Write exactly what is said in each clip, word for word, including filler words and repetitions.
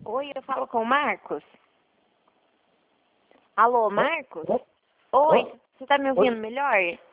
Oi, eu falo com o Marcos? Alô, Marcos? Oi, você tá me ouvindo melhor?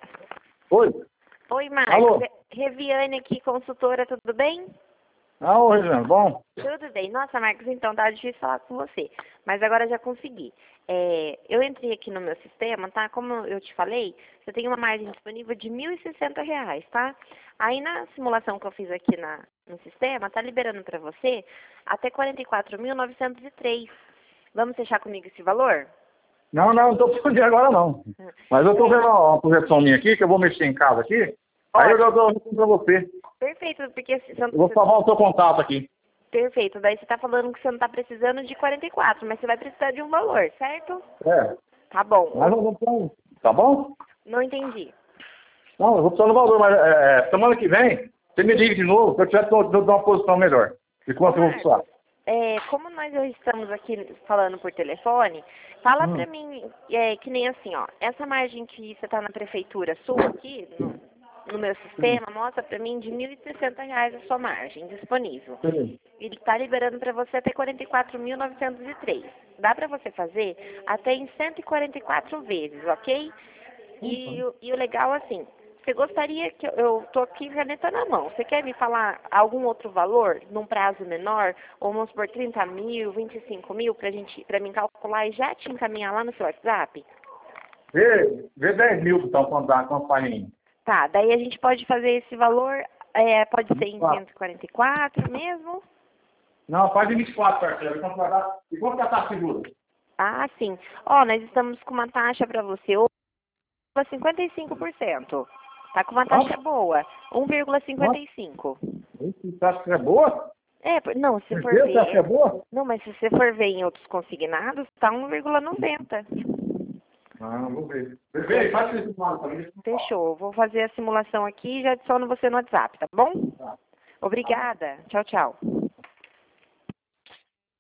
Oi. Oi, Marcos. Alô. Re- Reviane aqui, consultora, tudo bem? Ah, oi, Regiane, bom? Tudo bem. Nossa, Marcos, então tá difícil falar com você, mas agora já consegui. É, eu entrei aqui no meu sistema, tá? Como eu te falei, você tem uma margem disponível de mil e sessenta reais, tá? Aí na simulação que eu fiz aqui na, no sistema, tá liberando para você até quarenta e quatro mil novecentos e três. Vamos fechar comigo esse valor? Não, não, não tô precisando de agora não. Mas eu tô É, vendo uma projeção minha aqui, que eu vou mexer em casa aqui. Aí eu já ótimo. dou pra você. Perfeito, porque se- Eu vou você- salvar o seu contato aqui. perfeito. Daí você tá falando que você não tá precisando de quarenta e quatro, mas você vai precisar de um valor, certo? É. Tá bom. Mas eu vou precisar. Tá bom? Não entendi. Não, eu vou precisar do valor, mas é, é, semana que vem, você me liga de novo, se eu tiver que eu dar uma posição melhor. De quanto eu vou precisar. É, como nós já estamos aqui falando por telefone, fala pra Hum. mim, é, que nem assim, ó, essa margem que você tá na prefeitura sua aqui, no, no meu sistema, mostra pra mim de mil e sessenta reais a sua margem disponível. Sim. Ele tá liberando pra você até quarenta e quatro mil novecentos e três. Dá pra você fazer até em cento e quarenta e quatro vezes, ok? E, o- e o legal, assim, você gostaria que eu, eu tô aqui caneta na mão. Você quer me falar algum outro valor num prazo menor? Ou vamos por trinta mil, vinte e cinco mil pra gente, pra mim calcular e já te encaminhar lá no seu WhatsApp? Vê, vê dez mil então quando dá, quando faz em Tá, daí a gente pode fazer esse valor, é, pode ser em quatro. cento e quarenta e quatro mesmo? Não, faz em vinte e quatro, parceiro. Quanto vai dar? E quanto que a taxa segura? Ah, sim. Ó, nós estamos com uma taxa pra você, hoje, cinquenta e cinco por cento. Tá com uma taxa Quanto? boa, um vírgula cinquenta Quanto? e cinco. Você acha que é boa? É, por- não, se for Certeza? Você acha que é ver. boa? Não, mas se você for ver em outros consignados, tá um vírgula noventa. Ah, vou ver. Vê, faz isso para mim. Fechou. Vou fazer a simulação aqui e já adiciono você no WhatsApp, tá bom? Tá. Obrigada. Tchau, tchau.